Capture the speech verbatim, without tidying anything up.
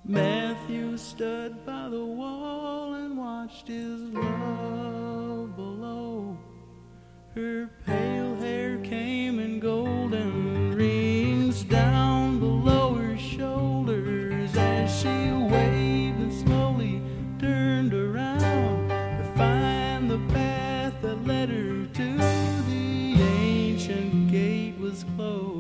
Matthew stood by the wall and watched his love below. Her pale hair came in golden rings down below her shoulders as she waved and slowly turned around to find the path that led her to the ancient gate was closed.